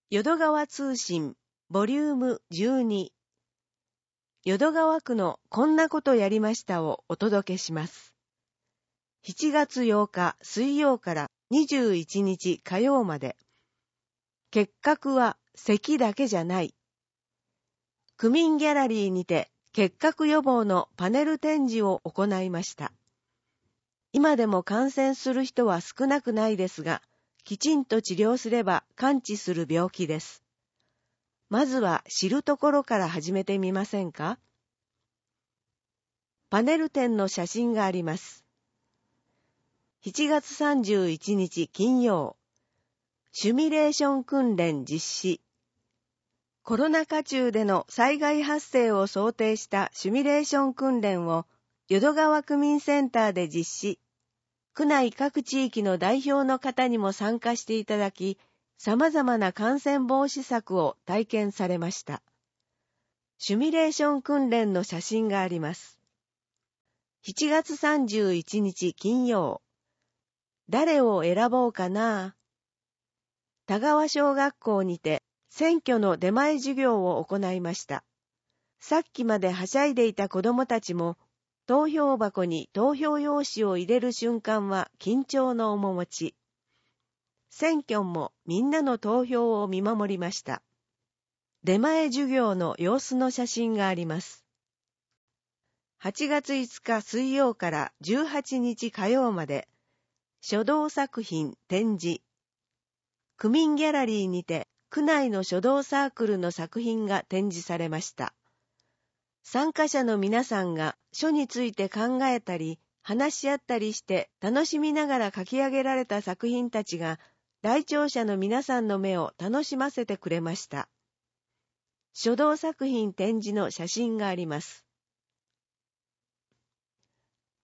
淀川通信ボリューム12、淀川区のこんなことやりましたをお届けします。7月8日水曜から21日火曜まで、結核は咳だけじゃない。区民ギャラリーにて結核予防のパネル展示を行いました。今でも感染する人は少なくないですが、きちんと治療すれば完治する病気です。まずは知るところから始めてみませんか？パネル展の写真があります。7月31日金曜、シミュレーション訓練実施。コロナ禍中での災害発生を想定したシミュレーション訓練を淀川区民センターで実施。区内各地域の代表の方にも参加していただき、様々な感染防止策を体験されました。シミュレーション訓練の写真があります。7月31日金曜、誰を選ぼうかな。田川小学校にて選挙の出前授業を行いました。さっきまではしゃいでいた子どもたちも、投票箱に投票用紙を入れる瞬間は緊張の面持ち。選挙もみんなの投票を見守りました。出前授業の様子の写真があります。8月5日水曜から18日火曜まで、書道作品展示。区民ギャラリーにて区内の書道サークルの作品が展示されました。参加者の皆さんが書について考えたり、話し合ったりして楽しみながら書き上げられた作品たちが、来庁者の皆さんの目を楽しませてくれました。書道作品展示の写真があります。